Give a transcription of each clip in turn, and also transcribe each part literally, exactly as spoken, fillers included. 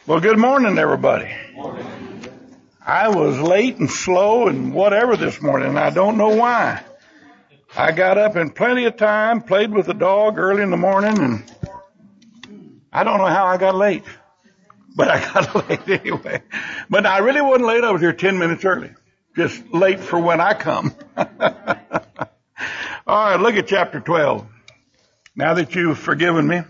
Well, good morning, everybody. I was late and slow and whatever this morning, and I don't know why. I got up in plenty of time, played with the dog early in the morning, and I don't know how I got late. But I got late anyway. But I really wasn't late. I was here ten minutes early. Just late for when I come. All right, look at chapter twelve. Now that you've forgiven me,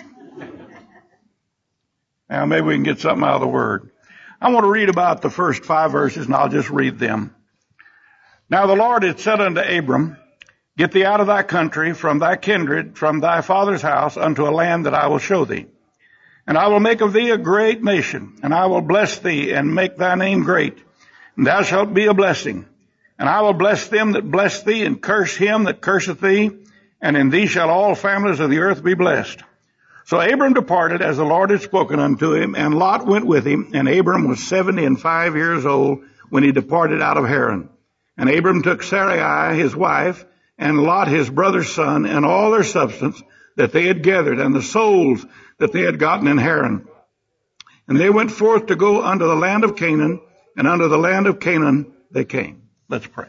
now maybe we can get something out of the Word. I want to read about the first five verses, and I'll just read them. Now the Lord had said unto Abram, Get thee out of thy country, from thy kindred, from thy father's house, unto a land that I will show thee. And I will make of thee a great nation, and I will bless thee, and make thy name great. And thou shalt be a blessing. And I will bless them that bless thee, and curse him that curseth thee. And in thee shall all families of the earth be blessed. So Abram departed as the Lord had spoken unto him, and Lot went with him. And Abram was seventy and five years old when he departed out of Haran. And Abram took Sarai his wife, and Lot his brother's son, and all their substance that they had gathered, and the souls that they had gotten in Haran. And they went forth to go unto the land of Canaan, and unto the land of Canaan they came. Let's pray.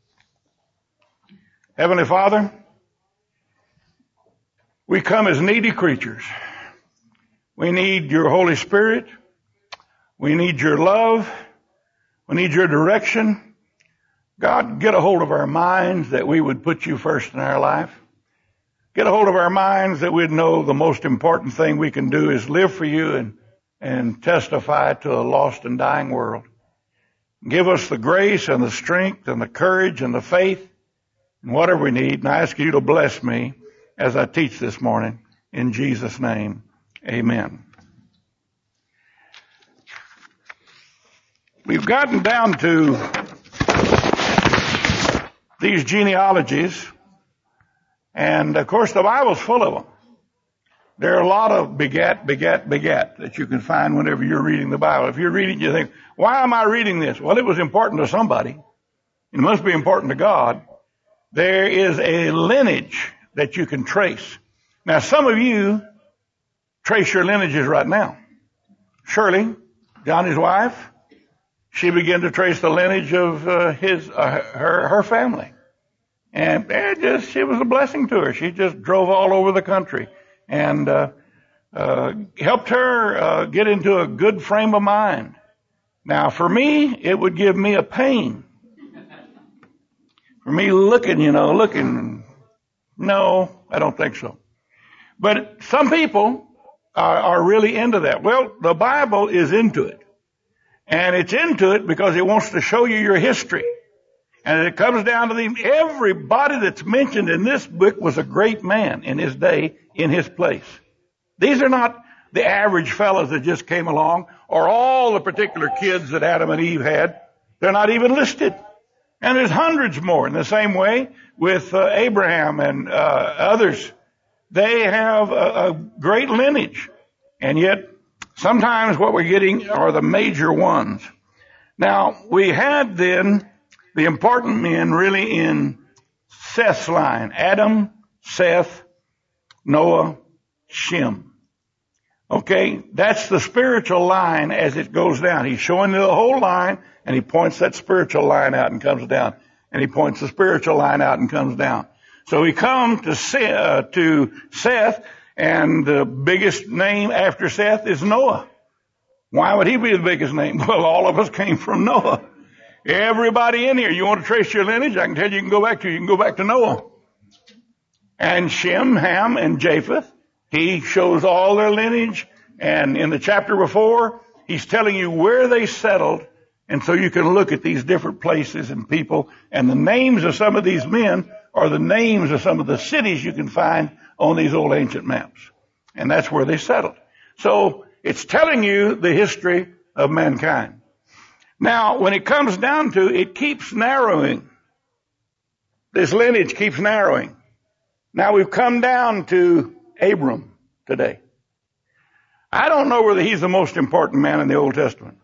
Heavenly Father, we come as needy creatures. We need your Holy Spirit. We need your love. We need your direction. God, get a hold of our minds that we would put you first in our life. Get a hold of our minds that we'd know the most important thing we can do is live for you and, and testify to a lost and dying world. Give us the grace and the strength and the courage and the faith and whatever we need. And I ask you to bless me as I teach this morning. In Jesus' name, amen. We've gotten down to these genealogies. And, of course, the Bible's full of them. There are a lot of begat, begat, begat that you can find whenever you're reading the Bible. If you're reading, you think, why am I reading this? Well, it was important to somebody. It must be important to God. There is a lineage that you can trace. Now, some of you trace your lineages right now. Shirley, Johnny's wife, she began to trace the lineage of uh, his, uh, her, her family. And it just, it was a blessing to her. She just drove all over the country and uh, uh, helped her uh, get into a good frame of mind. Now, for me, it would give me a pain. For me looking, you know, looking, no, I don't think so. But some people are, are really into that. Well, the Bible is into it. And it's into it because it wants to show you your history. And it comes down to the, everybody that's mentioned in this book was a great man in his day, in his place. These are not the average fellows that just came along, or all the particular kids that Adam and Eve had. They're not even listed. And there's hundreds more. In the same way with uh, Abraham and uh, others, they have a, a great lineage. And yet, sometimes what we're getting are the major ones. Now, we had then the important men really in Seth's line. Adam, Seth, Noah, Shem. Okay, that's the spiritual line as it goes down. He's showing the whole line, and he points that spiritual line out and comes down. And he points the spiritual line out and comes down. So we come to Seth, uh, to Seth, and the biggest name after Seth is Noah. Why would he be the biggest name? Well, all of us came from Noah. Everybody in here, you want to trace your lineage? I can tell you, you can go back to, you can go back to Noah. And Shem, Ham, and Japheth, he shows all their lineage. And in the chapter before, he's telling you where they settled. And so you can look at these different places and people. And the names of some of these men are the names of some of the cities you can find on these old ancient maps. And that's where they settled. So it's telling you the history of mankind. Now, when it comes down to it, it keeps narrowing. This lineage keeps narrowing. Now we've come down to Abram today. I don't know whether he's the most important man in the Old Testament.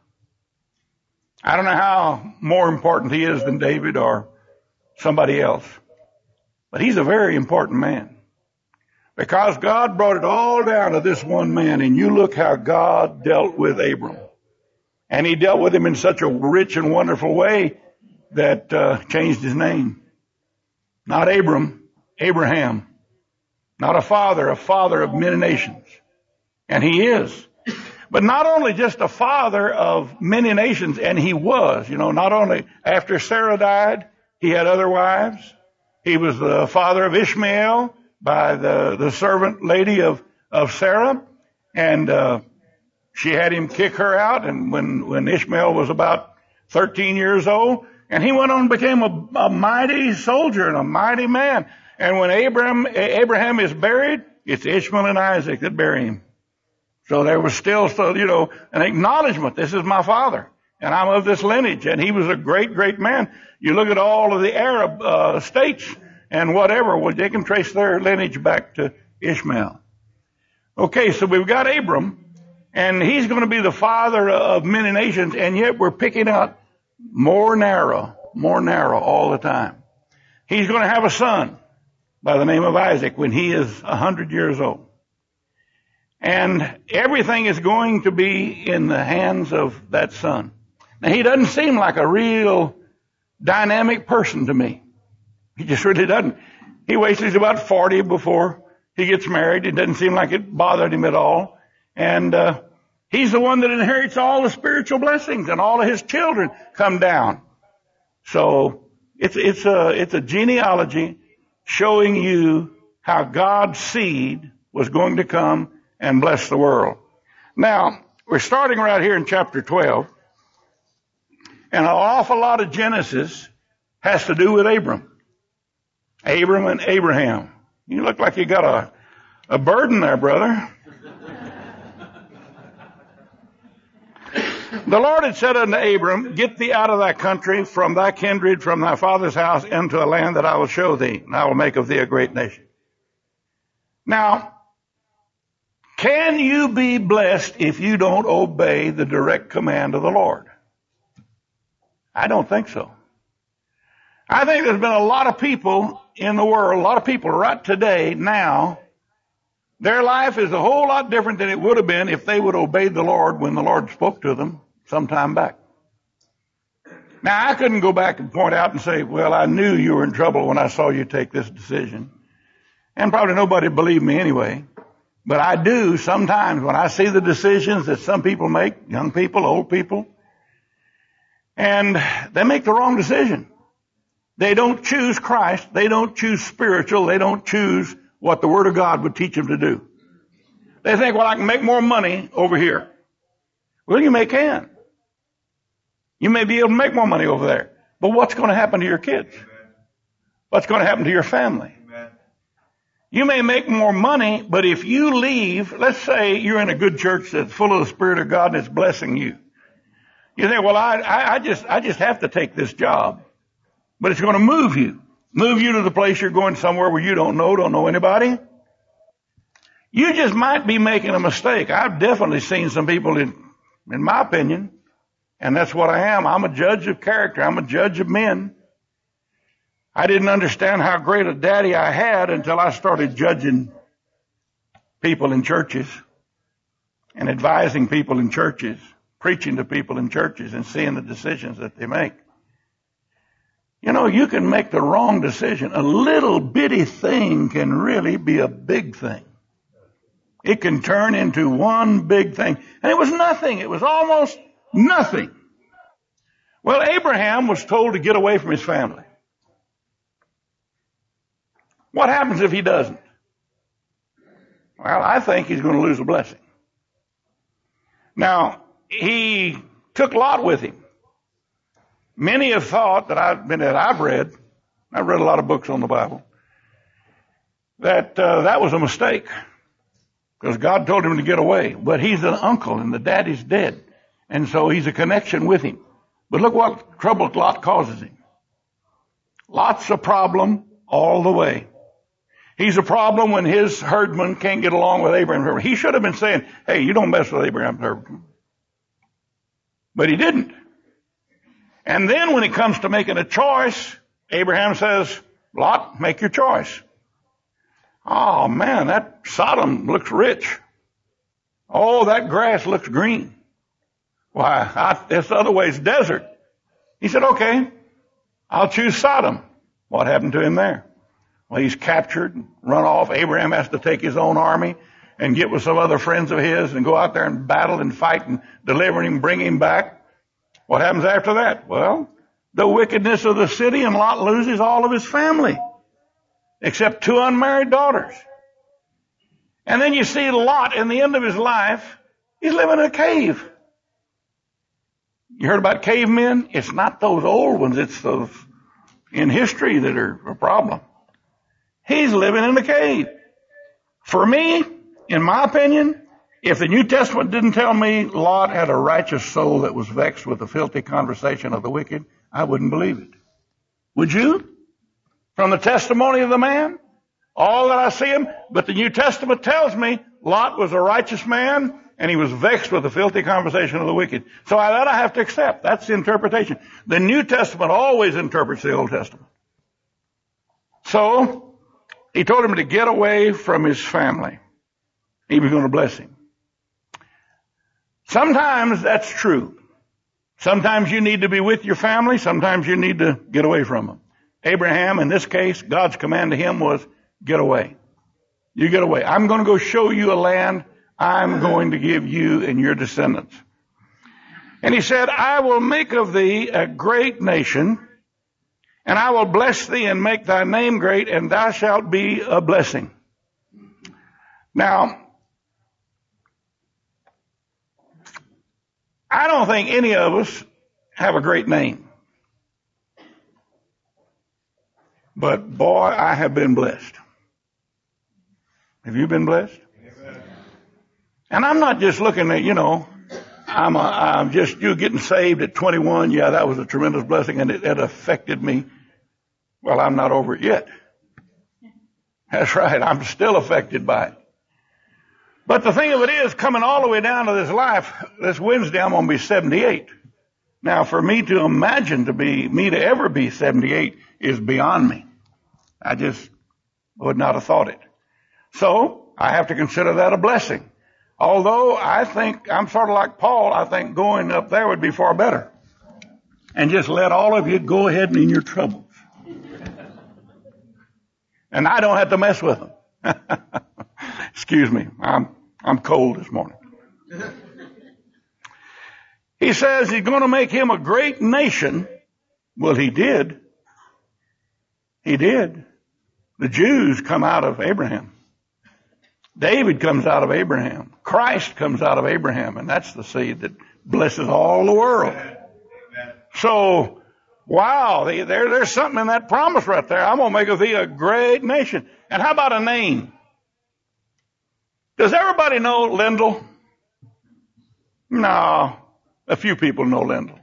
I don't know how more important he is than David or somebody else. But he's a very important man. Because God brought it all down to this one man, and you look how God dealt with Abram. And he dealt with him in such a rich and wonderful way that uh, changed his name. Not Abram, Abraham. Not a father, a father of many nations. And he is. But not only just a father of many nations, and he was, you know, not only after Sarah died, he had other wives. He was the father of Ishmael by the, the servant lady of, of Sarah. And, uh, she had him kick her out. And when, when Ishmael was about thirteen years old, and he went on and became a, a mighty soldier and a mighty man. And when Abraham, Abraham is buried, it's Ishmael and Isaac that bury him. So there was still, so, you know, an acknowledgement. This is my father, and I'm of this lineage. And he was a great, great man. You look at all of the Arab uh, states and whatever, well, they can trace their lineage back to Ishmael. Okay, so we've got Abram, and he's going to be the father of many nations, and yet we're picking out more narrow, more narrow all the time. He's going to have a son by the name of Isaac when he is a hundred years old. And everything is going to be in the hands of that son. Now, he doesn't seem like a real dynamic person to me. He just really doesn't. He waits till he's about forty before he gets married. It doesn't seem like it bothered him at all. And uh he's the one that inherits all the spiritual blessings, and all of his children come down. So it's it's a it's a genealogy showing you how God's seed was going to come and bless the world. Now, we're starting right here in chapter twelve, and an awful lot of Genesis has to do with Abram. Abram and Abraham. You look like you got a, a burden there, brother. The Lord had said unto Abram, get thee out of thy country, from thy kindred, from thy father's house, into a land that I will show thee, and I will make of thee a great nation. Now, can you be blessed if you don't obey the direct command of the Lord? I don't think so. I think there's been a lot of people in the world, a lot of people right today, now, their life is a whole lot different than it would have been if they would obey the Lord when the Lord spoke to them some time back. Now, I couldn't go back and point out and say, well, I knew you were in trouble when I saw you take this decision. And probably nobody believed me anyway. But I do sometimes when I see the decisions that some people make, young people, old people, and they make the wrong decision. They don't choose Christ. They don't choose spiritual. They don't choose what the Word of God would teach them to do. They think, well, I can make more money over here. Well, you may can. You may be able to make more money over there. But what's going to happen to your kids? What's going to happen to your family? You may make more money, but if you leave, let's say you're in a good church that's full of the Spirit of God and it's blessing you. You think, well, I, I, I just, I just have to take this job. But it's going to move you. Move you to the place you're going somewhere where you don't know, don't know anybody. You just might be making a mistake. I've definitely seen some people, in, in my opinion, and that's what I am. I'm a judge of character. I'm a judge of men. I didn't understand how great a daddy I had until I started judging people in churches and advising people in churches, preaching to people in churches and seeing the decisions that they make. You know, you can make the wrong decision. A little bitty thing can really be a big thing. It can turn into one big thing. And it was nothing. It was almost nothing. Well, Abraham was told to get away from his family. What happens if he doesn't? Well, I think he's going to lose a blessing. Now, he took Lot with him. Many have thought that I've been that I've read, I've read a lot of books on the Bible, that uh, that was a mistake because God told him to get away. But he's an uncle and the daddy's dead, and so he's a connection with him. But look what trouble Lot causes him. Lot's a problem all the way. He's a problem when his herdmen can't get along with Abraham's herdmen. He should have been saying, hey, you don't mess with Abraham's herdmen. But he didn't. And then when it comes to making a choice, Abraham says, Lot, make your choice. Oh man, that Sodom looks rich. Oh, that grass looks green. Why, I, this other way's desert. He said, okay, I'll choose Sodom. What happened to him there? Well, he's captured, run off. Abraham has to take his own army and get with some other friends of his and go out there and battle and fight and deliver him, bring him back. What happens after that? Well, the wickedness of the city, and Lot loses all of his family, except two unmarried daughters. And then you see Lot in the end of his life, he's living in a cave. You heard about cavemen? It's not those old ones, it's those in history that are a problem. He's living in a cave. For me, in my opinion, if the New Testament didn't tell me Lot had a righteous soul that was vexed with the filthy conversation of the wicked, I wouldn't believe it. Would you? From the testimony of the man? All that I see him, but the New Testament tells me Lot was a righteous man and he was vexed with the filthy conversation of the wicked. So I, that I have to accept. That's the interpretation. The New Testament always interprets the Old Testament. So he told him to get away from his family. He was going to bless him. Sometimes that's true. Sometimes you need to be with your family. Sometimes you need to get away from them. Abraham, in this case, God's command to him was, get away. You get away. I'm going to go show you a land I'm going to give you and your descendants. And he said, I will make of thee a great nation, and I will bless thee and make thy name great, and thou shalt be a blessing. Now, I don't think any of us have a great name. But boy, I have been blessed. Have you been blessed? Amen. And I'm not just looking at, you know, I'm, a, I'm just, you getting saved at twenty-one. Yeah, that was a tremendous blessing and it, it affected me. Well, I'm not over it yet. That's right. I'm still affected by it. But the thing of it is, coming all the way down to this life, this Wednesday, I'm going to be seventy-eight. Now, for me to imagine to be, me to ever be seventy-eight is beyond me. I just would not have thought it. So, I have to consider that a blessing. Although, I think, I'm sort of like Paul, I think going up there would be far better. And just let all of you go ahead and in your troubles. And I don't have to mess with them. Excuse me, I'm, I'm cold this morning. He says he's going to make him a great nation. Well, he did. He did. The Jews come out of Abraham. David comes out of Abraham. Christ comes out of Abraham, and that's the seed that blesses all the world. Amen. So, wow, there, there's something in that promise right there. I'm going to make of thee a great nation. And how about a name? Does everybody know Lyndall? No, a few people know Lyndall.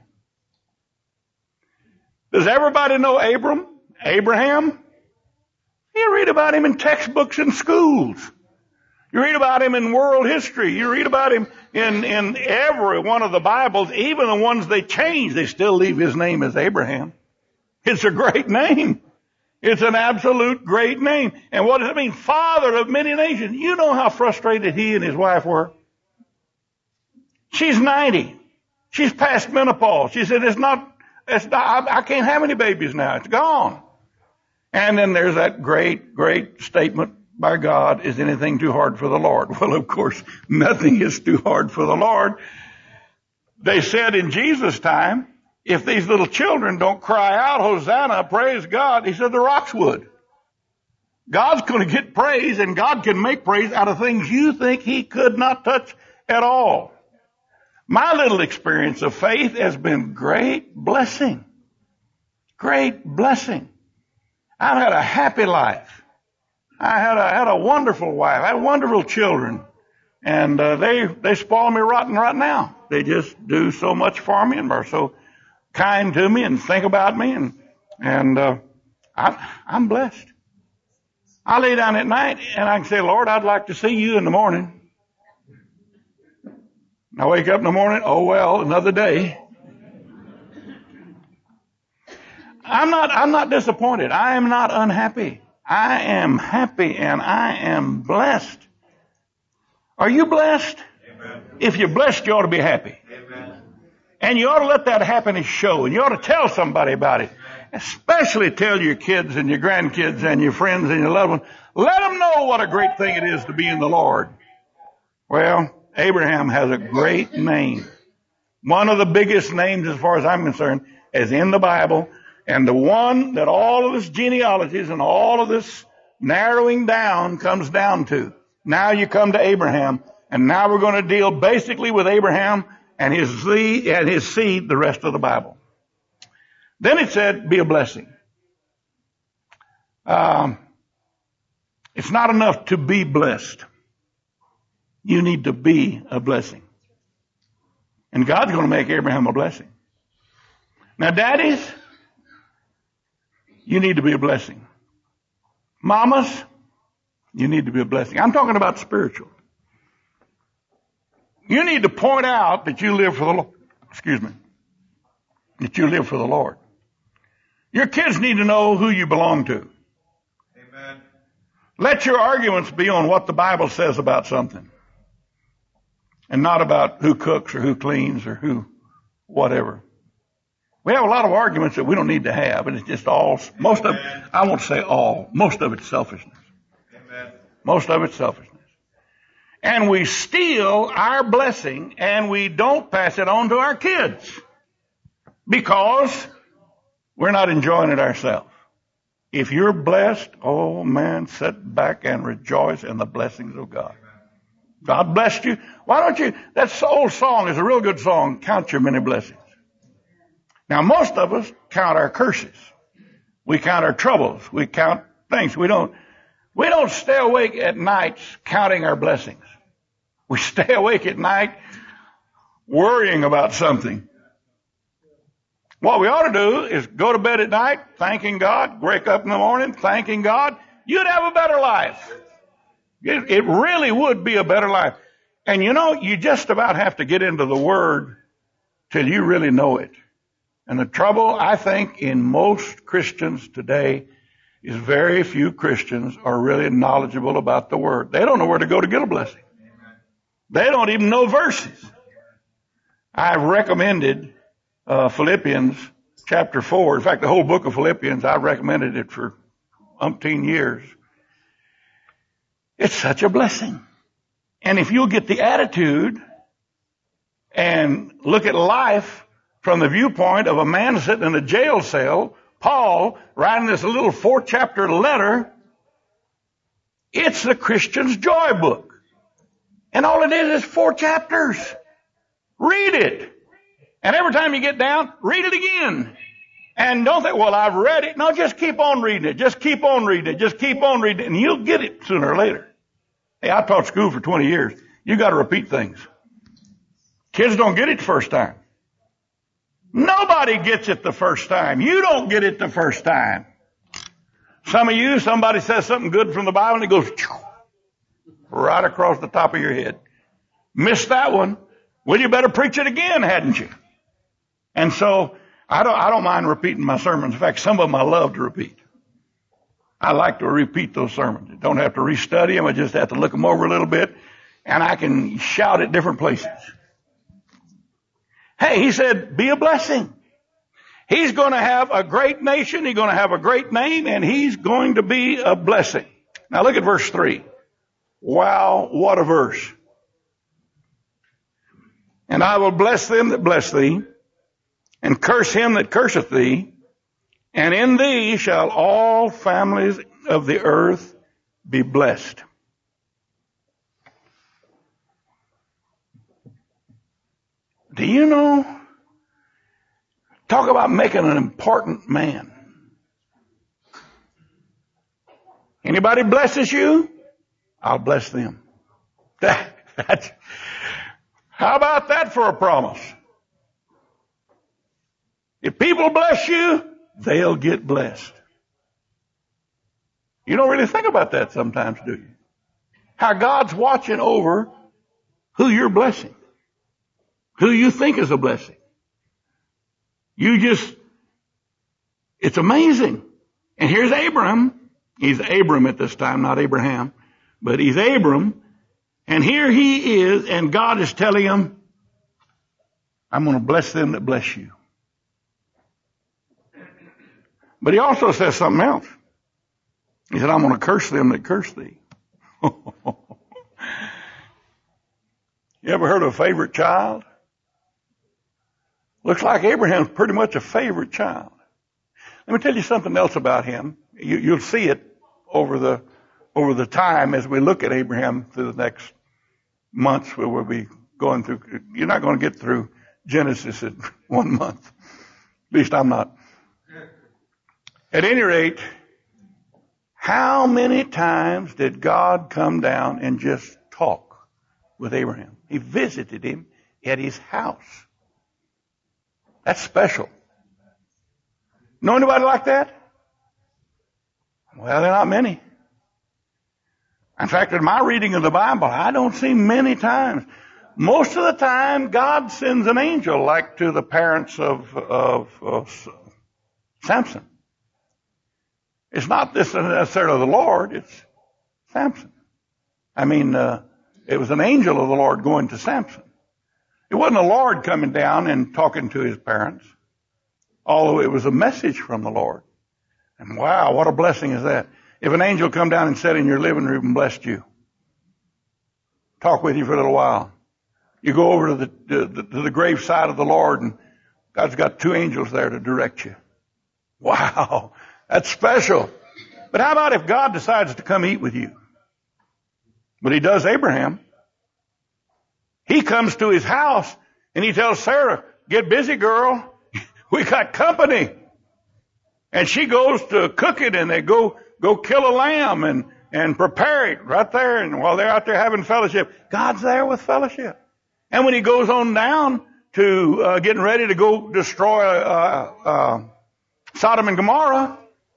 Does everybody know Abram? Abraham? You read about him in textbooks in schools. You read about him in world history. You read about him in, in every one of the Bibles, even the ones they change, they still leave his name as Abraham. It's a great name. It's an absolute great name. And what does it mean? Father of many nations. You know how frustrated he and his wife were. She's ninety. She's past menopause. She said, it's not, it's not, I, I can't have any babies now. It's gone. And then there's that great, great statement by God, is anything too hard for the Lord? Well, of course, nothing is too hard for the Lord. They said in Jesus' time, if these little children don't cry out, Hosanna, praise God, he said the rocks would. God's going to get praise, and God can make praise out of things you think he could not touch at all. My little experience of faith has been great blessing. Great blessing. I've had a happy life. I had a, had a wonderful wife. I had wonderful children. And uh, they, they spoil me rotten right now. They just do so much for me and are so kind to me and think about me. And, and uh, I, I'm blessed. I lay down at night and I can say, Lord, I'd like to see you in the morning. I wake up in the morning, oh well, another day. I'm not, I'm not disappointed. I am not unhappy. I am happy and I am blessed. Are you blessed? Amen. If you're blessed, you ought to be happy. Amen. And you ought to let that happiness show, and you ought to tell somebody about it. Especially tell your kids and your grandkids and your friends and your loved ones. Let them know what a great thing it is to be in the Lord. Well, Abraham has a great name. One of the biggest names, as far as I'm concerned, is in the Bible, and the one that all of this genealogies and all of this narrowing down comes down to. Now you come to Abraham, and now we're going to deal basically with Abraham and his seed, and his seed, the rest of the Bible. Then it said, be a blessing. Um, it's not enough to be blessed. You need to be a blessing. And God's going to make Abraham a blessing. Now, daddies, you need to be a blessing. Mamas, you need to be a blessing. I'm talking about spiritual. You need to point out that you live for the Lord. Excuse me. That you live for the Lord. Your kids need to know who you belong to. Amen. Let your arguments be on what the Bible says about something. And not about who cooks or who cleans or who whatever. We have a lot of arguments that we don't need to have, and it's just all, most of, I won't say all, most of it's selfishness. Amen. Most of it's selfishness. And we steal our blessing and we don't pass it on to our kids because we're not enjoying it ourselves. If you're blessed, oh man, sit back and rejoice in the blessings of God. God blessed you. Why don't you, that old song is a real good song, Count Your Many Blessings. Now most of us count our curses. We count our troubles. We count things. We don't, we don't stay awake at nights counting our blessings. We stay awake at night worrying about something. What we ought to do is go to bed at night thanking God, wake up in the morning thanking God. You'd have a better life. It, it really would be a better life. And you know, you just about have to get into the Word till you really know it. And the trouble, I think, in most Christians today is very few Christians are really knowledgeable about the Word. They don't know where to go to get a blessing. They don't even know verses. I've recommended uh, Philippians chapter four. In fact, the whole book of Philippians, I've recommended it for umpteen years. It's such a blessing. And if you'll get the attitude and look at life from the viewpoint of a man sitting in a jail cell, Paul writing this little four chapter letter, it's the Christian's joy book. And all it is is four chapters. Read it. And every time you get down, read it again. And don't think, well, I've read it. No, just keep on reading it. Just keep on reading it. Just keep on reading it. And you'll get it sooner or later. Hey, I taught school for twenty years. You got to repeat things. Kids don't get it the first time. Nobody gets it the first time. You don't get it the first time. Some of you, somebody says something good from the Bible and it goes right across the top of your head. Missed that one. Well, you better preach it again, hadn't you? And so I don't, I don't mind repeating my sermons. In fact, some of them I love to repeat. I like to repeat those sermons. I don't have to restudy them. I just have to look them over a little bit, and I can shout at different places. Hey, he said, be a blessing. He's going to have a great nation. He's going to have a great name, and he's going to be a blessing. Now look at verse three. Wow, what a verse. And I will bless them that bless thee, and curse him that curseth thee, and in thee shall all families of the earth be blessed. Do you know? Talk about making an important man. Anybody blesses you, I'll bless them. That, that's, how about that for a promise? If people bless you, they'll get blessed. You don't really think about that sometimes, do you? How God's watching over who you're blessing, who you think is a blessing. You just, it's amazing. And here's Abraham He's Abram at this time, not Abraham, but he's Abram. And here he is, and God is telling him, I'm going to bless them that bless you. But he also says something else. He said, I'm going to curse them that curse thee. You ever heard of a favorite child? Looks like Abraham's pretty much a favorite child. Let me tell you something else about him. You, you'll see it over the over the time as we look at Abraham through the next months where we'll be going through. You're not going to get through Genesis in one month. At least I'm not. At any rate, how many times did God come down and just talk with Abraham? He visited him at his house. That's special. Know anybody like that? Well, there are not many. In fact, in my reading of the Bible, I don't see many times. Most of the time, God sends an angel, like to the parents of, of, of Samson. It's not this necessarily the Lord, it's Samson. I mean, uh, it was an angel of the Lord going to Samson. It wasn't the Lord coming down and talking to his parents, although it was a message from the Lord. And wow, what a blessing is that. If an angel come down and sat in your living room and blessed you, talk with you for a little while. You go over to the, to the, to the grave side of the Lord and God's got two angels there to direct you. Wow, that's special. But how about if God decides to come eat with you? But he does Abraham. He comes to his house and he tells Sarah, get busy, girl. We got company. And she goes to cook it and they go, go kill a lamb and, and prepare it right there. And while they're out there having fellowship, God's there with fellowship. And when he goes on down to, uh, getting ready to go destroy, uh, uh, Sodom and Gomorrah,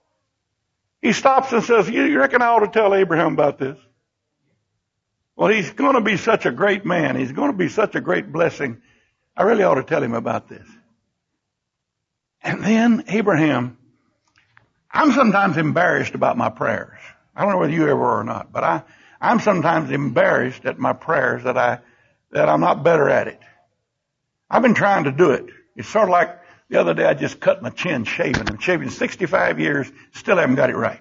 he stops and says, you reckon I ought to tell Abraham about this? Well, he's going to be such a great man. He's going to be such a great blessing. I really ought to tell him about this. And then Abraham, I'm sometimes embarrassed about my prayers. I don't know whether you ever are or not, but I, I'm sometimes embarrassed at my prayers that I, that I'm not better at it. I've been trying to do it. It's sort of like the other day I just cut my chin shaving. I'm shaving sixty-five years, still haven't got it right.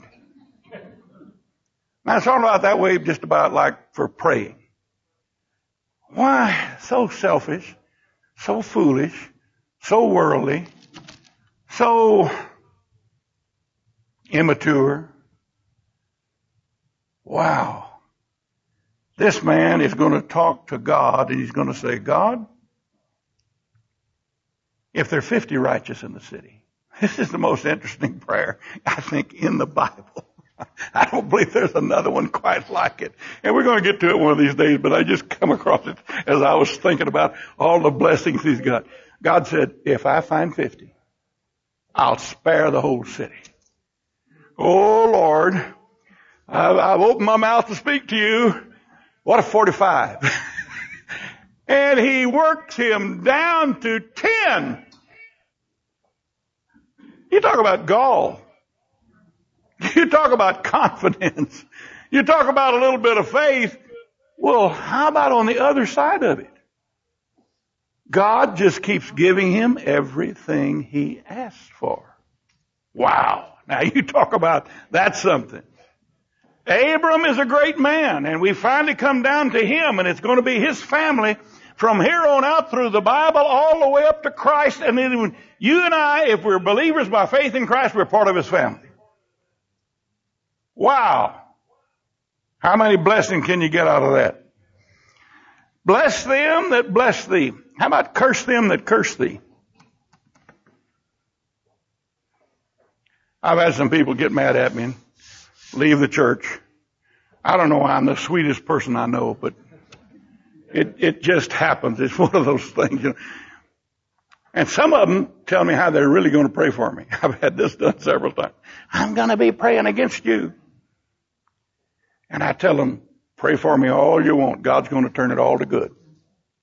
Now it's all about that way just about like for praying. Why so selfish, so foolish, so worldly, so immature? Wow. This man is going to talk to God and he's going to say, God, if there are fifty righteous in the city, this is the most interesting prayer, I think, in the Bible. I don't believe there's another one quite like it. And we're going to get to it one of these days, but I just come across it as I was thinking about all the blessings he's got. God said, if I find fifty, I'll spare the whole city. Oh, Lord, I've, I've opened my mouth to speak to you. What if forty-five? And he works him down to ten. You talk about gall. You talk about confidence. You talk about a little bit of faith. Well, how about on the other side of it? God just keeps giving him everything he asked for. Wow. Now you talk about that's something. Abram is a great man, and we finally come down to him, and it's going to be his family from here on out through the Bible all the way up to Christ. And then you and I, if we're believers by faith in Christ, we're part of his family. Wow. How many blessings can you get out of that? Bless them that bless thee. How about curse them that curse thee? I've had some people get mad at me and leave the church. I don't know why I'm the sweetest person I know, but it, it just happens. It's one of those things, you know. And some of them tell me how they're really going to pray for me. I've had this done several times. I'm going to be praying against you. And I tell them, pray for me all you want. God's going to turn it all to good.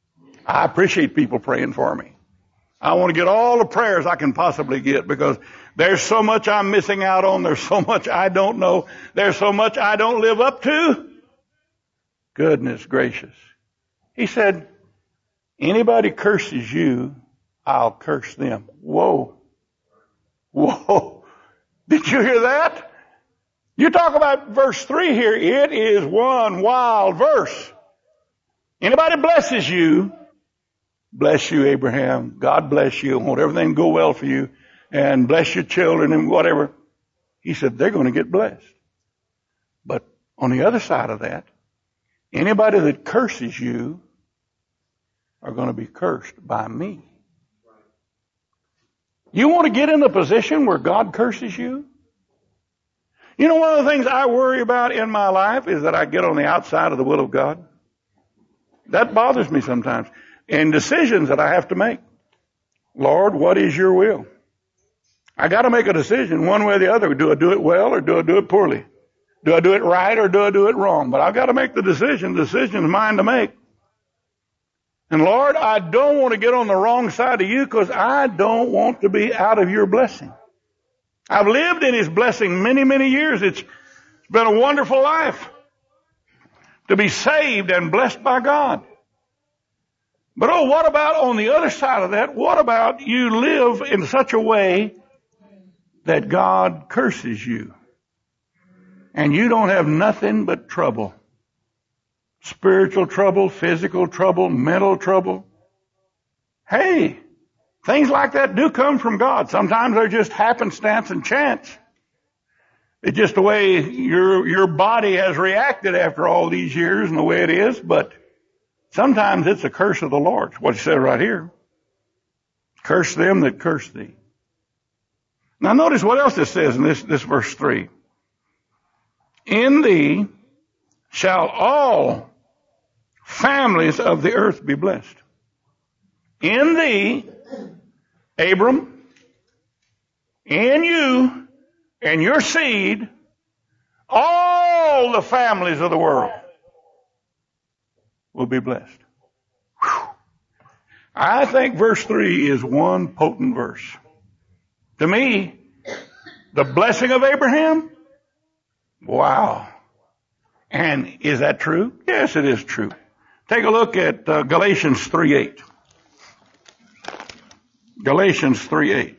I appreciate people praying for me. I want to get all the prayers I can possibly get because There's so much I'm missing out on. There's so much I don't know. There's so much I don't live up to. Goodness gracious. He said, anybody curses you, I'll curse them. Whoa. Whoa. Did you hear that? You talk about verse three here. It is one wild verse. Anybody blesses you, bless you, Abraham. God bless you. I want everything to go well for you. And bless your children and whatever. He said they're going to get blessed. But on the other side of that, anybody that curses you are going to be cursed by me. You want to get in a position where God curses you? You know, one of the things I worry about in my life is that I get on the outside of the will of God. That bothers me sometimes. And decisions that I have to make. Lord, what is your will? I got to make a decision one way or the other. Do I do it well or do I do it poorly? Do I do it right or do I do it wrong? But I've got to make the decision. The decision is mine to make. And Lord, I don't want to get on the wrong side of you because I don't want to be out of your blessing. I've lived in his blessing many, many years. It's been a wonderful life to be saved and blessed by God. But oh, what about on the other side of that? What about you live in such a way that God curses you and you don't have nothing but trouble? Spiritual trouble, physical trouble, mental trouble. Hey, things like that do come from God. Sometimes they're just happenstance and chance. It's just the way your, your body has reacted after all these years and the way it is. But sometimes it's a curse of the Lord. What he said right here. Curse them that curse thee. Now notice what else it says in this, this verse three. In thee shall all families of the earth be blessed. In thee, Abram, in you, and your seed, all the families of the world will be blessed. Whew. I think verse three is one potent verse. To me, the blessing of Abraham, wow. And is that true? Yes, it is true. Take a look at uh, Galatians three eight. Galatians three eight.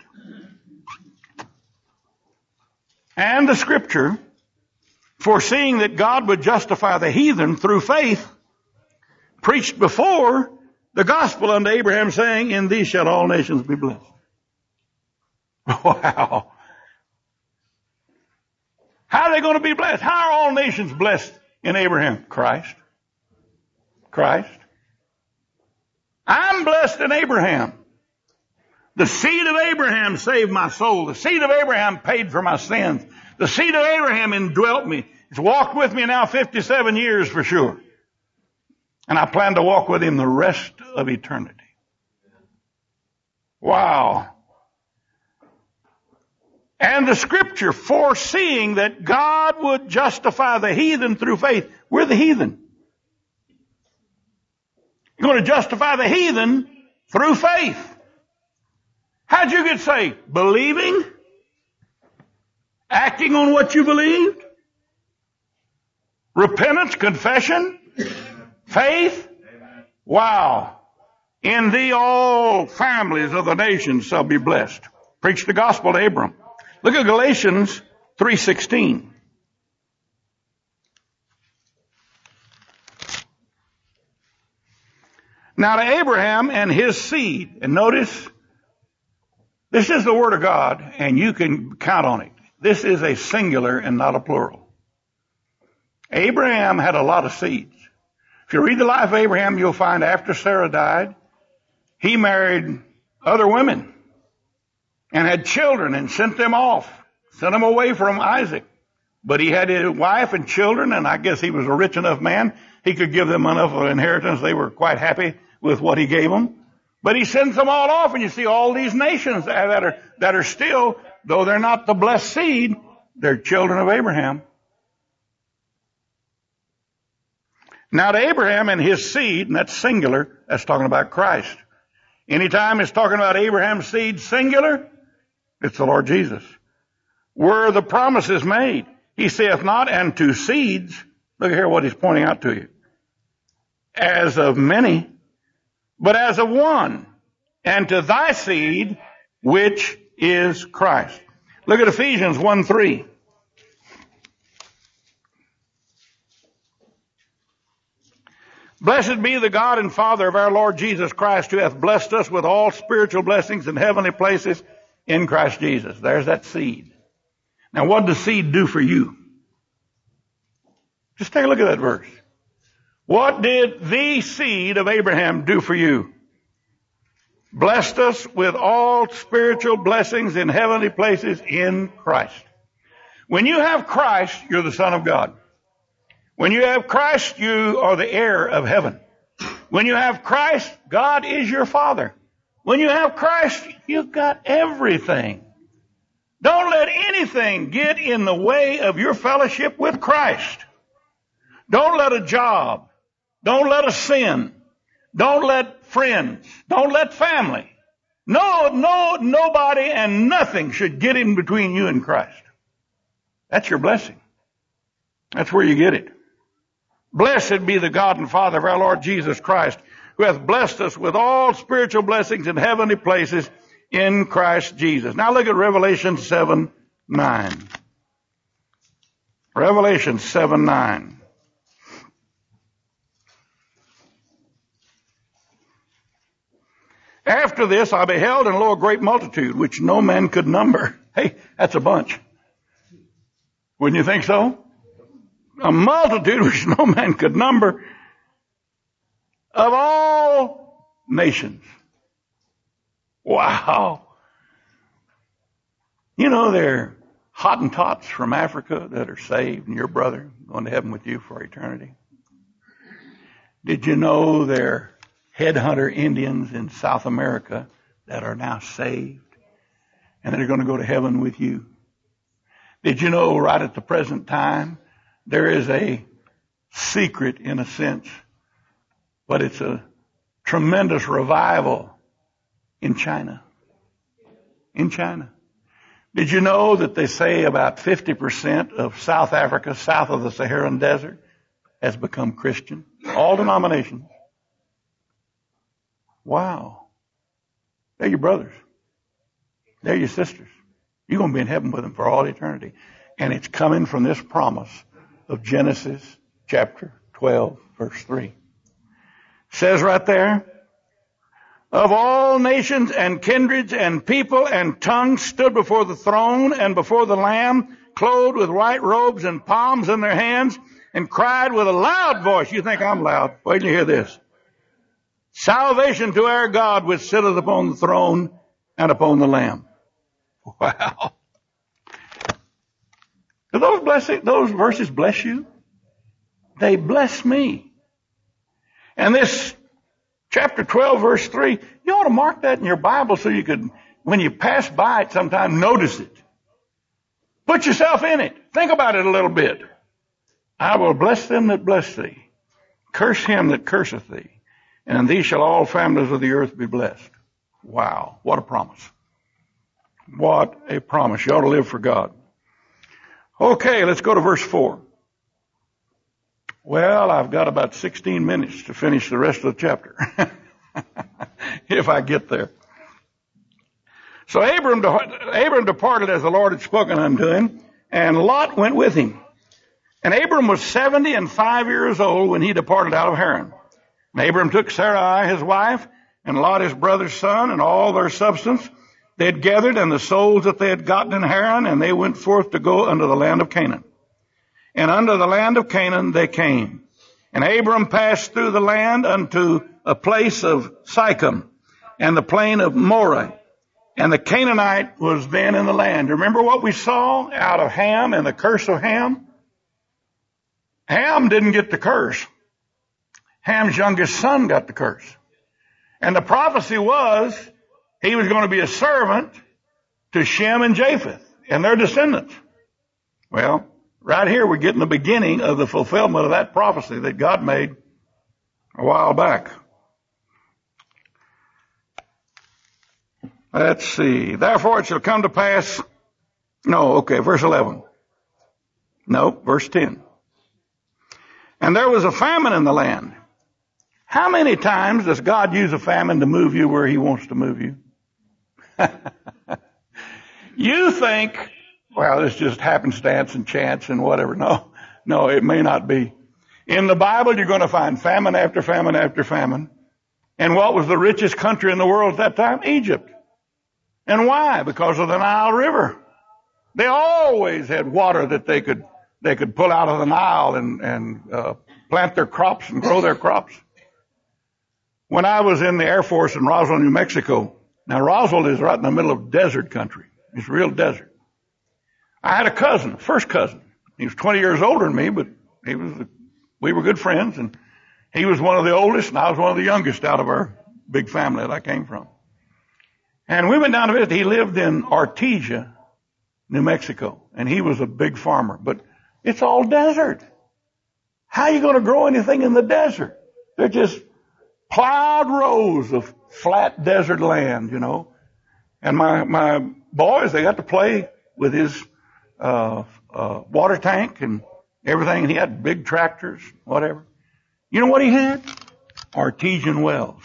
And the scripture, foreseeing that God would justify the heathen through faith, preached before the gospel unto Abraham, saying, in thee shall all nations be blessed. Wow. How are they going to be blessed? How are all nations blessed in Abraham? Christ. Christ. I'm blessed in Abraham. The seed of Abraham saved my soul. The seed of Abraham paid for my sins. The seed of Abraham indwelt me. It's walked with me now fifty-seven years for sure. And I plan to walk with him the rest of eternity. Wow. And the scripture foreseeing that God would justify the heathen through faith. We're the heathen. You're going to justify the heathen through faith. How'd you get saved? Believing? Acting on what you believed? Repentance, confession, faith? Wow. In thee all families of the nations shall be blessed. Preach the gospel to Abram. Look at Galatians three sixteen. Now to Abraham and his seed, and notice, this is the word of God, and you can count on it. This is a singular and not a plural. Abraham had a lot of seeds. If you read the life of Abraham, you'll find after Sarah died, he married other women and had children and sent them off, sent them away from Isaac. But he had his wife and children, and I guess he was a rich enough man. He could give them enough of an inheritance. They were quite happy with what he gave them. But he sends them all off, and you see all these nations that are, that are still, though they're not the blessed seed, they're children of Abraham. Now to Abraham and his seed, and that's singular, that's talking about Christ. Anytime it's talking about Abraham's seed singular, It's the Lord Jesus. Were the promises made? He saith not, and to seeds. Look here what he's pointing out to you. As of many, but as of one, and to thy seed, which is Christ. Look at Ephesians one three. Blessed be the God and Father of our Lord Jesus Christ, who hath blessed us with all spiritual blessings in heavenly places in Christ Jesus. There's that seed. Now, what does seed do for you? Just take a look at that verse. What did the seed of Abraham do for you? Blessed us with all spiritual blessings in heavenly places in Christ. When you have Christ, you're the Son of God. When you have Christ, you are the heir of heaven. When you have Christ, God is your Father. When you have Christ, you've got everything. Don't let anything get in the way of your fellowship with Christ. Don't let a job, don't let a sin, don't let friends, don't let family. No, no, nobody and nothing should get in between you and Christ. That's your blessing. That's where you get it. Blessed be the God and Father of our Lord Jesus Christ, who hath blessed us with all spiritual blessings in heavenly places in Christ Jesus. Now look at Revelation seven nine. Revelation seven nine. After this I beheld, and lo, a great multitude, which no man could number. Hey, that's a bunch. Wouldn't you think so? A multitude which no man could number, of all nations. Wow. You know, they're Hottentots from Africa that are saved, and your brother going to heaven with you for eternity. Did you know they're headhunter Indians in South America that are now saved, and they're going to go to heaven with you? Did you know right at the present time, there is a secret in a sense, but it's a tremendous revival in China. In China. Did you know that they say about fifty percent of South Africa, south of the Saharan desert, has become Christian? All denominations. Wow. They're your brothers. They're your sisters. You're going to be in heaven with them for all eternity. And it's coming from this promise of Genesis chapter twelve, verse three. It says right there, of all nations and kindreds and people and tongues stood before the throne and before the Lamb, clothed with white robes and palms in their hands, and cried with a loud voice. You think I'm loud? Wait till you hear this. Salvation to our God, which sitteth upon the throne and upon the Lamb. Wow. Do those blessings, those verses bless you? They bless me. And this chapter twelve, verse three, you ought to mark that in your Bible so you could, when you pass by it sometime, notice it. Put yourself in it. Think about it a little bit. I will bless them that bless thee. Curse him that curseth thee. And in thee shall all families of the earth be blessed. Wow. What a promise. What a promise. You ought to live for God. Okay, let's go to verse four. Well, I've got about sixteen minutes to finish the rest of the chapter. If I get there. So Abram, Abram departed as the Lord had spoken unto him, and Lot went with him. And Abram was seventy and five years old when he departed out of Haran. And Abram took Sarai his wife, and Lot his brother's son, and all their substance they had gathered, and the souls that they had gotten in Haran, and they went forth to go unto the land of Canaan. And unto the land of Canaan they came. And Abram passed through the land unto a place of Sychem, and the plain of Moreh. And the Canaanite was then in the land. Remember what we saw out of Ham and the curse of Ham? Ham didn't get the curse. Ham's youngest son got the curse. And the prophecy was he was going to be a servant to Shem and Japheth and their descendants. Well, right here we're getting the beginning of the fulfillment of that prophecy that God made a while back. Let's see. Therefore it shall come to pass. No, okay, verse eleven. No, verse ten. And there was a famine in the land. How many times does God use a famine to move you where he wants to move you? You think, well, it's just happenstance and chance and whatever. No, no, it may not be. In the Bible, you're going to find famine after famine after famine. And what was the richest country in the world at that time? Egypt. And why? Because of the Nile River. They always had water that they could they could pull out of the Nile and, and uh, plant their crops and grow their crops. When I was in the Air Force in Roswell, New Mexico, now Roswell is right in the middle of desert country. It's real desert. I had a cousin, first cousin. He was twenty years older than me, but he was we were good friends, and he was one of the oldest, and I was one of the youngest out of our big family that I came from. And we went down to visit. He lived in Artesia, New Mexico, and he was a big farmer. But it's all desert. How are you going to grow anything in the desert? They're just plowed rows of flat desert land, you know. And my my boys, they got to play with his uh, uh water tank and everything. And he had big tractors, whatever. You know what he had? Artesian wells.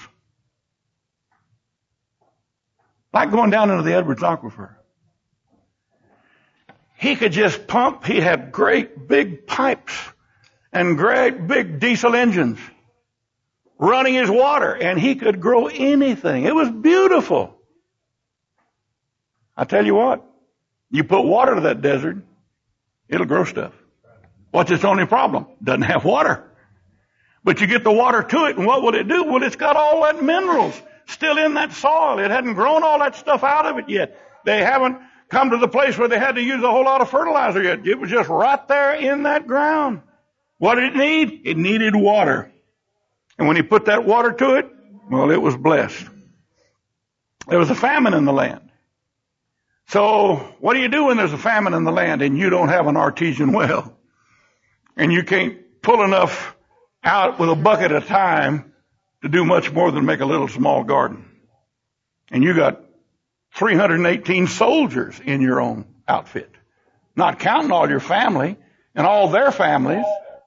Like going down into the Edwards Aquifer. He could just pump. He had great big pipes and great big diesel engines running his water, and he could grow anything. It was beautiful. I tell you what, you put water to that desert, it'll grow stuff. What's its only problem? Doesn't have water. But you get the water to it, and what will it do? Well, it's got all that minerals still in that soil. It hadn't grown all that stuff out of it yet. They haven't come to the place where they had to use a whole lot of fertilizer yet. It was just right there in that ground. What did it need? It needed water. And when he put that water to it, well, it was blessed. There was a famine in the land. So what do you do when there's a famine in the land and you don't have an artesian well? And you can't pull enough out with a bucket at a time to do much more than make a little small garden. And you got three hundred eighteen soldiers in your own outfit, not counting all your family and all their families.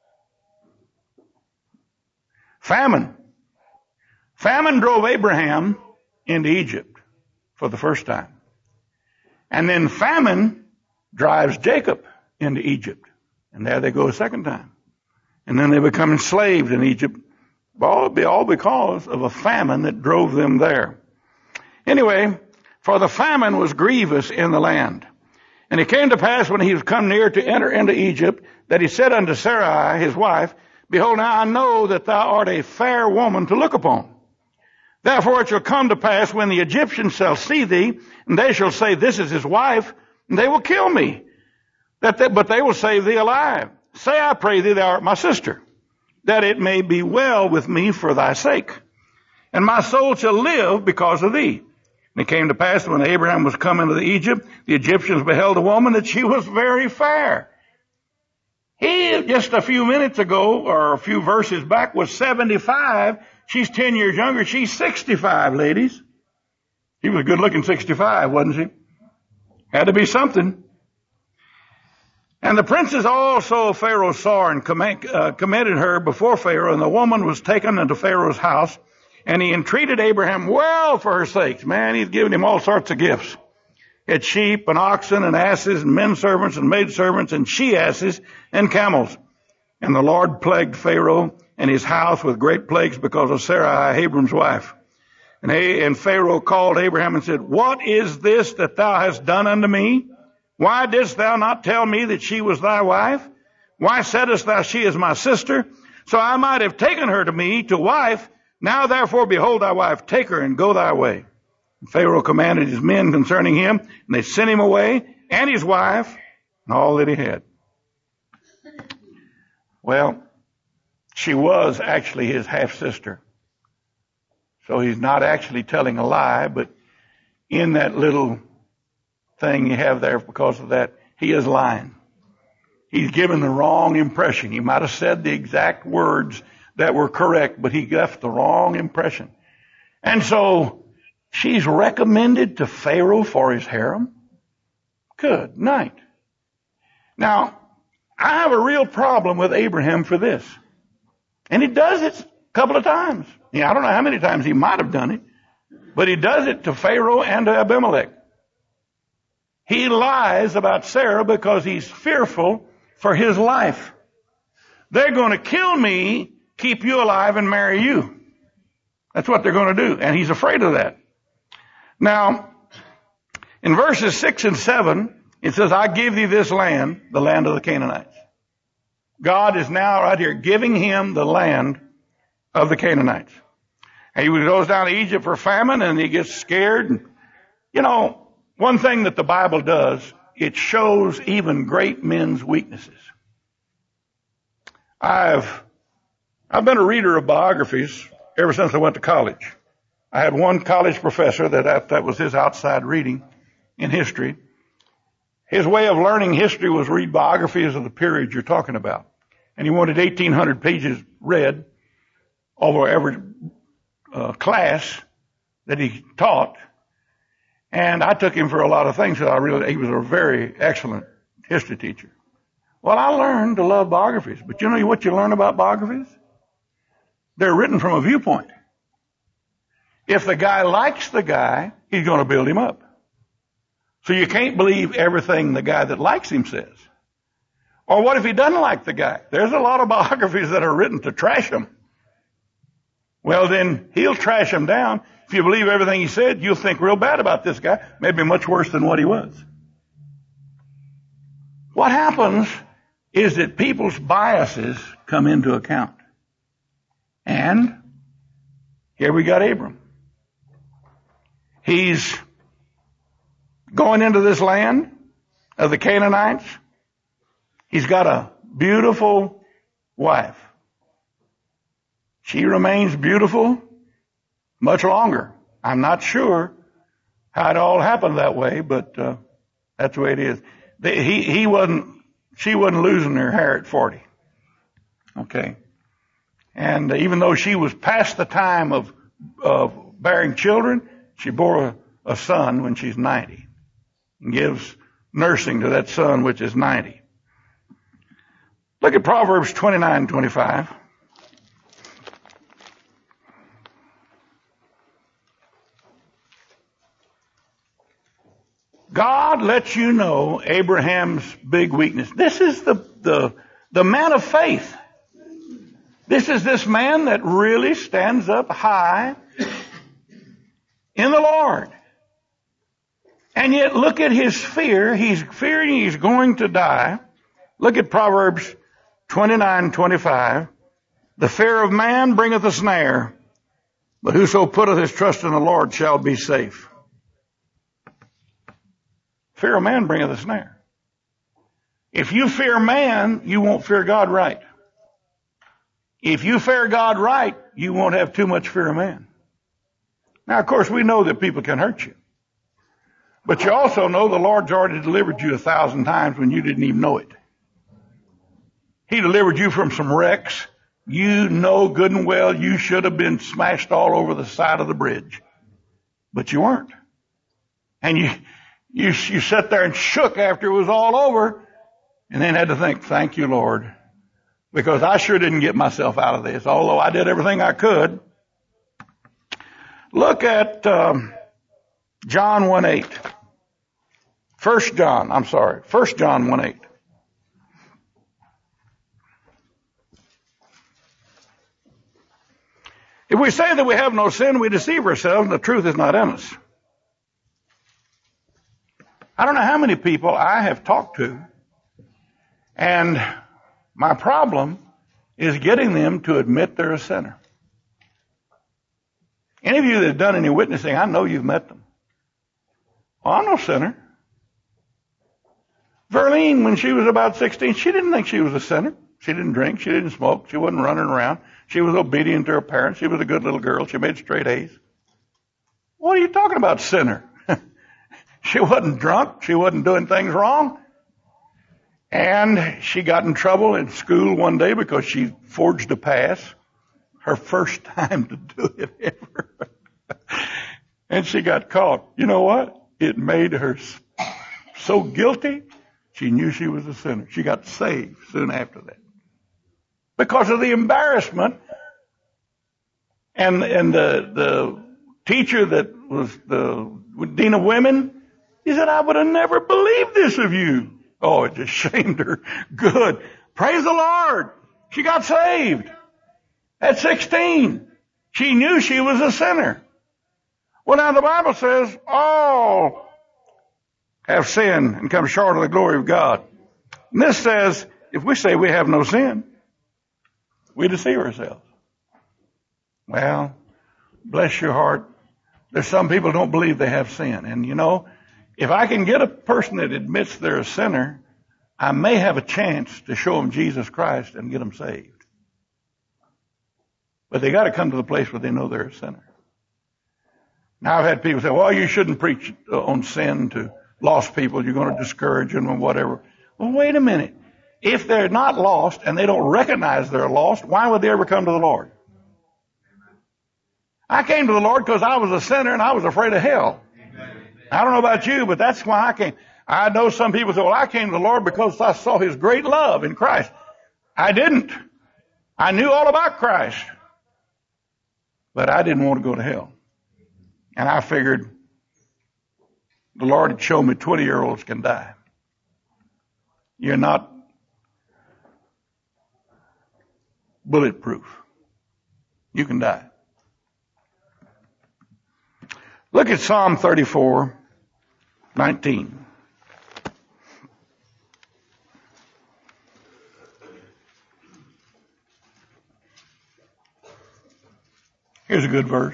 Famine. Famine drove Abraham into Egypt for the first time. And then famine drives Jacob into Egypt. And there they go a second time. And then they become enslaved in Egypt, all because of a famine that drove them there. Anyway, for the famine was grievous in the land. And it came to pass when he was come near to enter into Egypt, that he said unto Sarai, his wife, Behold, now I know that thou art a fair woman to look upon. Therefore it shall come to pass when the Egyptians shall see thee, and they shall say, This is his wife, and they will kill me. That they, but they will save thee alive. Say, I pray thee, thou art my sister, that it may be well with me for thy sake. And my soul shall live because of thee. And it came to pass when Abraham was come into Egypt, the Egyptians beheld a woman that she was very fair. He, just a few minutes ago, or a few verses back, was seventy-five. She's ten years younger. She's sixty-five, ladies. She was good looking sixty-five, wasn't she? Had to be something. And the princes also of Pharaoh saw her and comm- uh, commended her before Pharaoh, and the woman was taken into Pharaoh's house, and he entreated Abraham well for her sakes. Man, he's given him all sorts of gifts. He had sheep and oxen and asses and men servants and maid servants and she asses and camels. And the Lord plagued Pharaoh and his house with great plagues because of Sarai, Abram's wife. And, he, and Pharaoh called Abraham and said, What is this that thou hast done unto me? Why didst thou not tell me that she was thy wife? Why saidst thou, She is my sister? So I might have taken her to me to wife. Now therefore, behold thy wife, take her and go thy way. And Pharaoh commanded his men concerning him, and they sent him away, and his wife, and all that he had. Well, she was actually his half-sister. So he's not actually telling a lie, but in that little thing you have there because of that, he is lying. He's given the wrong impression. He might have said the exact words that were correct, but he left the wrong impression. And so She's recommended to Pharaoh for his harem? Good night. Now, I have a real problem with Abraham for this. And he does it a couple of times. Yeah, I don't know how many times he might have done it, but he does it to Pharaoh and to Abimelech. He lies about Sarah because he's fearful for his life. They're going to kill me, keep you alive, and marry you. That's what they're going to do, and he's afraid of that. Now, in verses six and seven, it says, I give thee this land, the land of the Canaanites. God is now right here giving him the land of the Canaanites. And he goes down to Egypt for famine, and he gets scared. And, you know, one thing that the Bible does, it shows even great men's weaknesses. I've, I've been a reader of biographies ever since I went to college. I had one college professor that that was his outside reading in history. His way of learning history was read biographies of the period you're talking about. And he wanted eighteen hundred pages read over every uh, class that he taught. And I took him for a lot of things. So I really, he was a very excellent history teacher. Well, I learned to love biographies. But you know what you learn about biographies? They're written from a viewpoint. If the guy likes the guy, he's going to build him up. So you can't believe everything the guy that likes him says. Or what if he doesn't like the guy? There's a lot of biographies that are written to trash him. Well, then he'll trash him down. If you believe everything he said, you'll think real bad about this guy, maybe much worse than what he was. What happens is that people's biases come into account. And here we got Abram. He's going into this land of the Canaanites. He's got a beautiful wife. She remains beautiful much longer. I'm not sure how it all happened that way, but uh, that's the way it is. The, he, he wasn't, she wasn't losing her hair at forty. Okay. And even though she was past the time of, of bearing children, she bore a, a son when she's ninety and gives nursing to that son, which is ninety. Look at Proverbs twenty-nine twenty-five. God lets you know Abraham's big weakness. This is the, the, the man of faith. This is this man that really stands up high in the Lord. And yet look at his fear. He's fearing he's going to die. Look at Proverbs twenty-nine twenty-five. The fear of man bringeth a snare, but whoso putteth his trust in the Lord shall be safe. Fear of man bringeth a snare. If you fear man, you won't fear God right. If you fear God right, you won't have too much fear of man. Now, of course, we know that people can hurt you. But you also know the Lord's already delivered you a thousand times when you didn't even know it. He delivered you from some wrecks. You know good and well you should have been smashed all over the side of the bridge. But you weren't. And you, you, you sat there and shook after it was all over and then had to think, thank you, Lord. Because I sure didn't get myself out of this, although I did everything I could. Look at um, John one eight. First John, I'm sorry. First John one eight. If we say that we have no sin, we deceive ourselves, and the truth is not in us. I don't know how many people I have talked to, and my problem is getting them to admit they're a sinner. Any of you that have done any witnessing, I know you've met them. Oh, I'm no sinner. Verlene, when she was about sixteen, she didn't think she was a sinner. She didn't drink. She didn't smoke. She wasn't running around. She was obedient to her parents. She was a good little girl. She made straight A's. What are you talking about, sinner? She wasn't drunk. She wasn't doing things wrong. And she got in trouble in school one day because she forged a pass. Her first time to do it ever. And she got caught. You know what? It made her so guilty, she knew she was a sinner. She got saved soon after that. Because of the embarrassment. And, and the, the teacher that was the dean of women, he said, I would have never believed this of you. Oh, it just shamed her. Good. Praise the Lord. She got saved. At sixteen, she knew she was a sinner. Well, now the Bible says all have sinned and come short of the glory of God. And this says, if we say we have no sin, we deceive ourselves. Well, bless your heart. There's some people who don't believe they have sin. And you know, if I can get a person that admits they're a sinner, I may have a chance to show them Jesus Christ and get them saved. But they got to come to the place where they know they're a sinner. Now I've had people say, well, you shouldn't preach on sin to lost people. You're going to discourage them or whatever. Well, wait a minute. If they're not lost and they don't recognize they're lost, why would they ever come to the Lord? I came to the Lord because I was a sinner and I was afraid of hell. I don't know about you, but that's why I came. I know some people say, well, I came to the Lord because I saw His great love in Christ. I didn't. I knew all about Christ. But I didn't want to go to hell. And I figured the Lord had shown me twenty-year-olds can die. You're not bulletproof. You can die. Look at Psalm thirty-four, nineteen. Here's a good verse.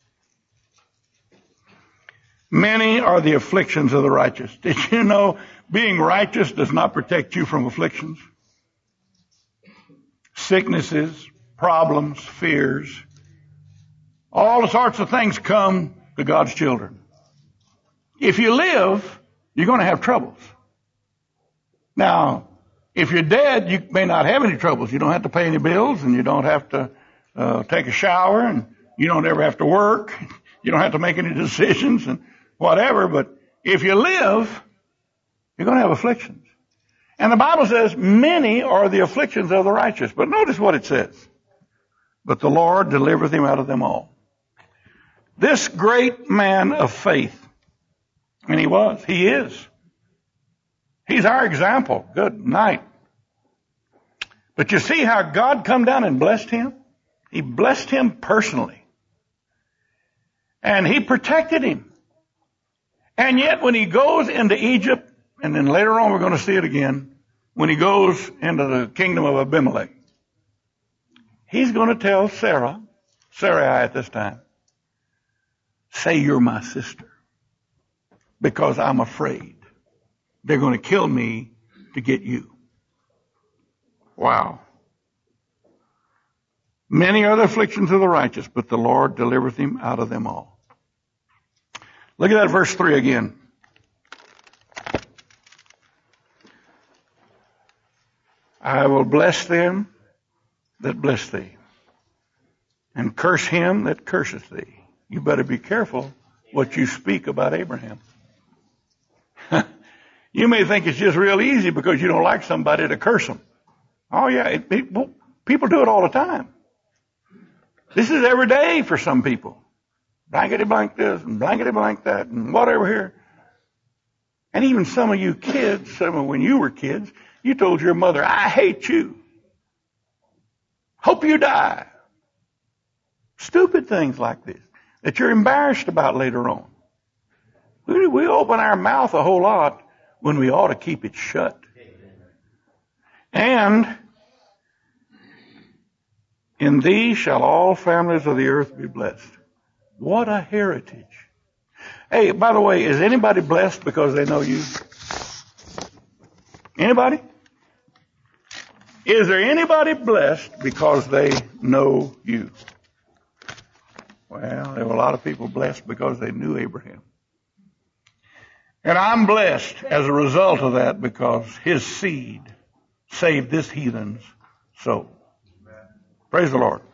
Many are the afflictions of the righteous. Did you know being righteous does not protect you from afflictions? Sicknesses, problems, fears, all sorts of things come to God's children. If you live, you're going to have troubles. Now, if you're dead, you may not have any troubles. You don't have to pay any bills, and you don't have to uh, take a shower, and you don't ever have to work. You don't have to make any decisions and whatever. But if you live, you're going to have afflictions. And the Bible says, many are the afflictions of the righteous. But notice what it says. But the Lord delivereth him out of them all. This great man of faith, and he was, he is. He's our example. Good night. But you see how God come down and blessed him? He blessed him personally. And he protected him. And yet when he goes into Egypt, and then later on we're going to see it again, when he goes into the kingdom of Abimelech, he's going to tell Sarah, Sarai at this time, say you're my sister, because I'm afraid they're going to kill me to get you. Wow. Many are the afflictions of the righteous, but the Lord delivereth him out of them all. Look at that verse three again. I will bless them that bless thee, and curse him that curseth thee. You better be careful what you speak about Abraham. You may think it's just real easy because you don't like somebody to curse them. Oh yeah, it, people, people do it all the time. This is every day for some people. Blankety blank this and blankety blank that and whatever here. And even some of you kids, some of when you were kids, you told your mother, I hate you. Hope you die. Stupid things like this that you're embarrassed about later on. We, we open our mouth a whole lot when we ought to keep it shut. And in thee shall all families of the earth be blessed. What a heritage. Hey, by the way, is anybody blessed because they know you? Anybody? Is there anybody blessed because they know you? Well, there were a lot of people blessed because they knew Abraham. And I'm blessed as a result of that because his seed saved this heathen's soul. Praise the Lord.